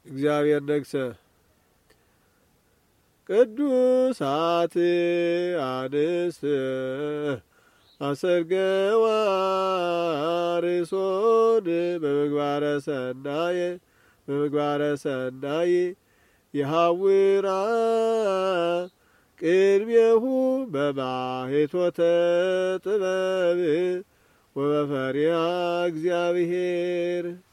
እግዚአብሔር ነግሰ ቅዱሳት አንስት አሰርገዋ ርሶን በምግባረ ሰናይ የሐውራ ቅድሜሁ በማኅቶተ ጥበብ ወበፈሪሃ እግዚአብሔር